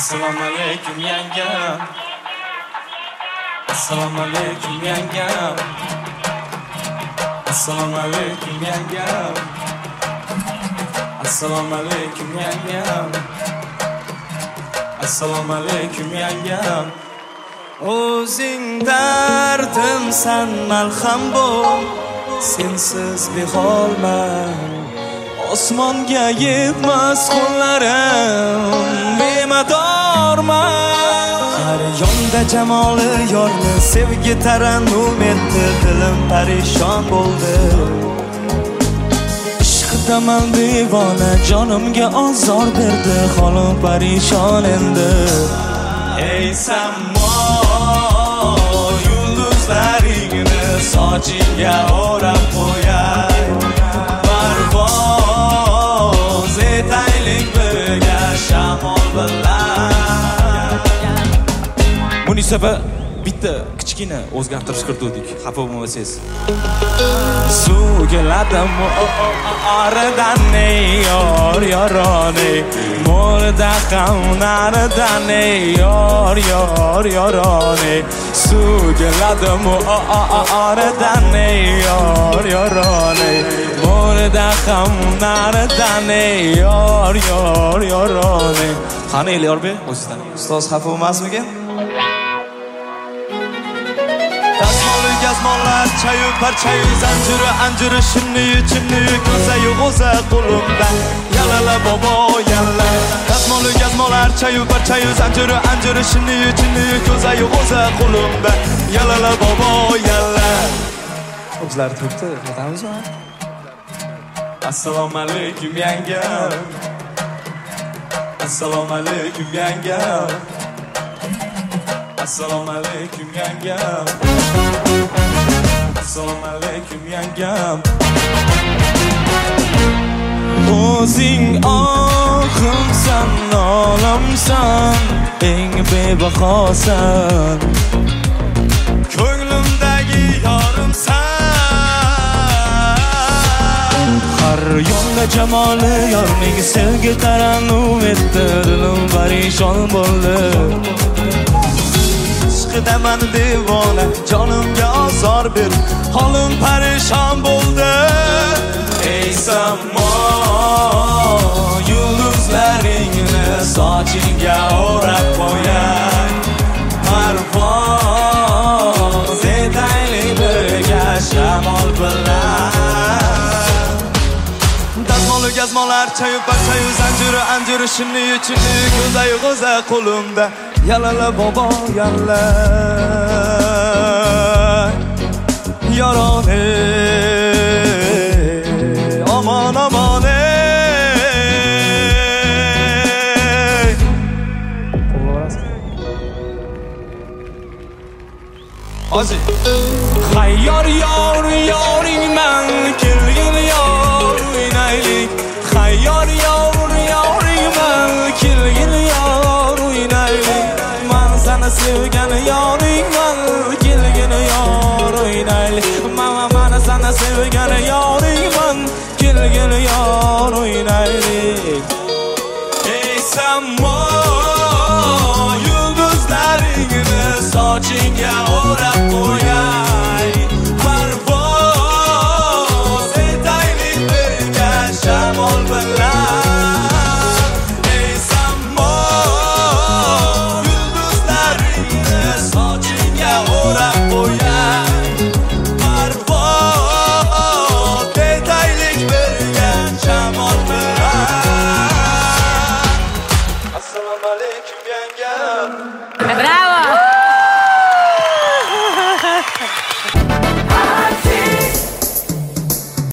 Assalomu alaykum yangam. Assalomu alaykum yangam. Assalomu alaykum yangam. Assalomu alaykum yangam. Assalomu alaykum yangam. O'zing dardimsan malham bo'l, sensiz beholman. Osmonga yetmas qo'llarim, bemadorman. Har yonda jamoli yorni sevgi tarannum etdi, dilim parishon bo'ldi. Ishqidaman devona, jonimga ozor berdi, holim parishon endi. Ey samo, yulduzlaringni sochingga o'rab qo'yay. Parvoz etaylik birga shamol bilan. Munisiba bitta kichkina o'zgartirish kiritdik, xafa bo'lmasangiz. Suv keladim oradan yor yorone, mo'lda ham naridan yor yorone. Suv keladim oradan yor yorone, mo'lda ham naridan yor yorone. Qani Elyorbek, o'zingizdan. Ustoz xafa bo'lmasmikin? Gazmonlar chayu parchayu zanjiri anjiri shinniyu chinniyu ko'zayu g'o'za qo'limda yalala bobo yalla. Gazmonlar chayu parchayu zanjiri anjiri shinniyu chinniyu ko'zayu g'o'za qo'limda yalala bobo yalla. O'zlari turibdi, aytamizmi? Assalomu alaykum yangam. Assalomu alaykum yangam. Assalomu alaykum yangam. Assalomu alaykum yangam. O'zing oximsan, olamsan, eng bebahosan. Ko'nglimdagi yorimsan. Har yonda jamoli yorning sevgi tarannum etdi, dilim parishon bo'ldi. Ishqidaman devona, jonimga ozor ber, holim parishon bo'ldi. Ey samo, yulduzlaringni sochingga o'rab qo'yay. Parvoz etaylik birga shamol bilan. Dazmolu gazmonlar chayu parchayu zanjiri anjiri shinniyu chinniyu ko'zayu g'o'za qo'limda yalala bobo yalla. Yorone, aman aman Ozi. Hayyor yor yoringman, kelgin yor o'ynaylik. Hayyor yor yoringman, kelgin yor o'ynaylik. Men seni sevgan yoringman, kelgin yor o'ynaylik. Men seni sevgan yoringman, kelgin yor o'ynaylik. Ey samo, yulduzlaringni sochingga o'rab qo'yay. Parvoz etaylik birga shamol bilan. Ey samo, yulduzlaringni sochingga o'rab qo'yay. Parvoz etaylik birga shamol bilan. Assalomu alaykum yangam. Bravo.